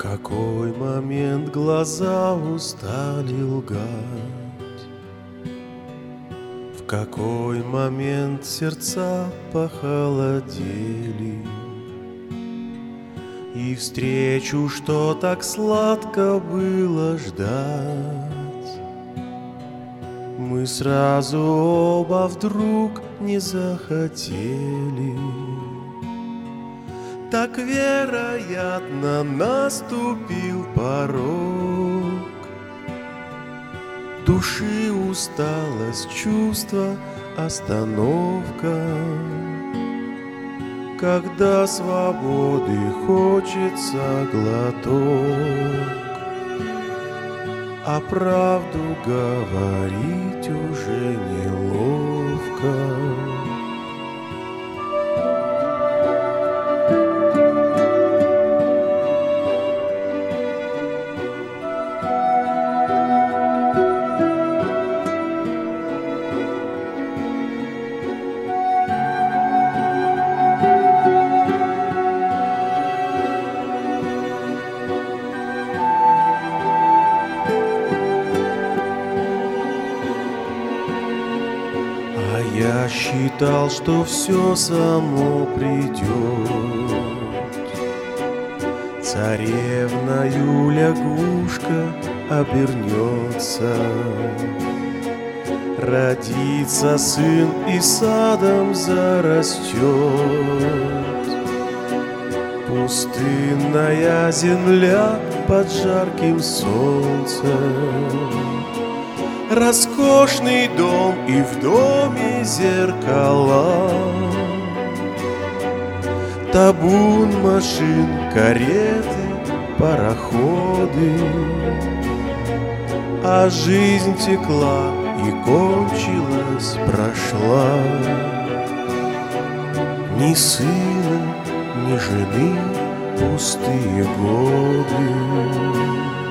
какой момент глаза устали лгать? В какой момент сердца похолодели? И встречу, что так сладко было ждать, мы сразу оба вдруг не захотели. Так, вероятно, наступил порог души, усталость, чувство, остановка, когда свободы хочется глоток, а правду говорить уже неловко. Я считал, что все само придет. Царевною лягушка обернется, родится сын и садом зарастет. Пустынная земля под жарким солнцем, роскошный дом и в доме зеркала, табун машин, кареты, пароходы, а жизнь текла и кончилась, прошла. Ни сына, ни жены, пустые годы.